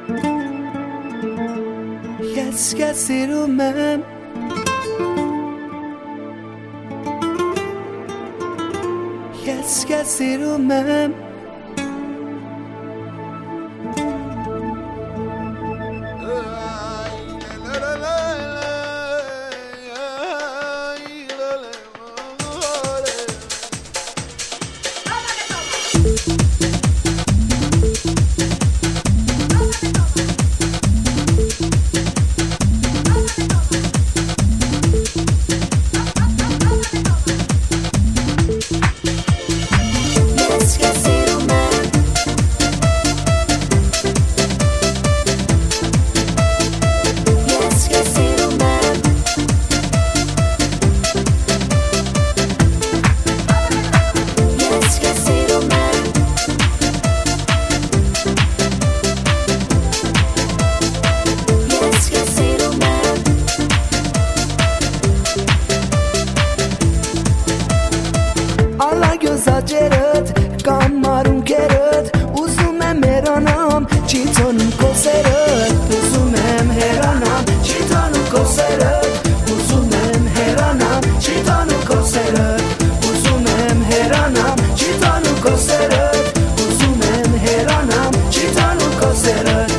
esqueceram-me. Esqueceram-me. Exagerat, cam aruncherat. Uzumem heranam, citonum koserat. Uzumem heranam, citonum koserat. Uzumem heranam, citonum koserat. Uzumem heranam, citonum koserat. Uzumem heranam, citonum koserat.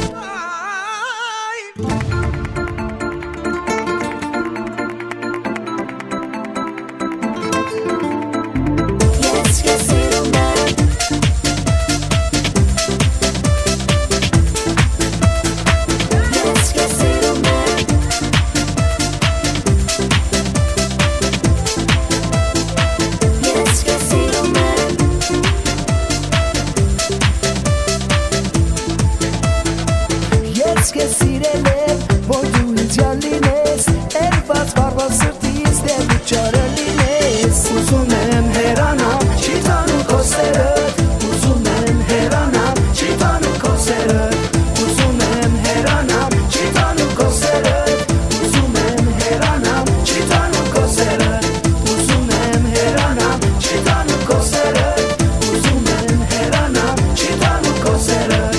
Esquecirele, voi duizialines. Ervați barba sărtis de lucioarălines. Uzumem heranam, citonum koserat. Uzumem heranam, citonum koserat. Uzumem heranam, citonum koserat. Uzumem heranam, citonum koserat. Uzumem heranam, citonum koserat. Uzumem heranam, citonum koserat.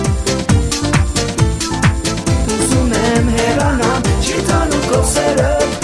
Uzumem heranam, citonum koserat.